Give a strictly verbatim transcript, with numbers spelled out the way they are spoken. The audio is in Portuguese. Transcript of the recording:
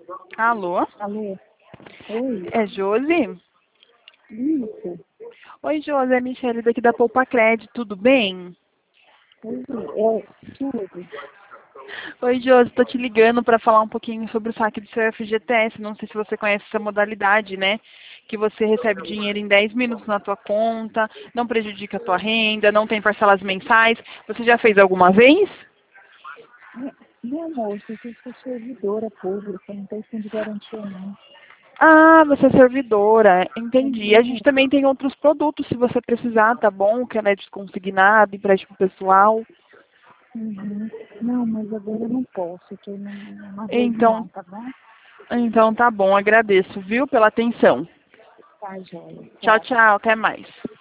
Alô? Alô? Oi? É Josi? Isso. Oi, Josi, é a Michelle daqui da Poupa Cred, tudo bem? Oi, é tudo. Oi, Josi, tô te ligando para falar um pouquinho sobre o saque do seu F G T S. Não sei se você conhece essa modalidade, né? Que você recebe dinheiro em dez minutos na tua conta, não prejudica a tua renda, não tem parcelas mensais. Você já fez alguma vez? Minha moça, eu sou servidora pública, não tem fundo de garantia não. Ah, você é servidora, entendi. A gente É, também tem outros produtos se você precisar, tá bom? Que é desconsignado, empréstimo pessoal. uhum. Não, mas agora eu não posso, eu estou numa Então, reunião, tá bom? então tá bom, agradeço, viu, pela atenção. Tá, joia. Tchau, Tchau. tchau, até mais.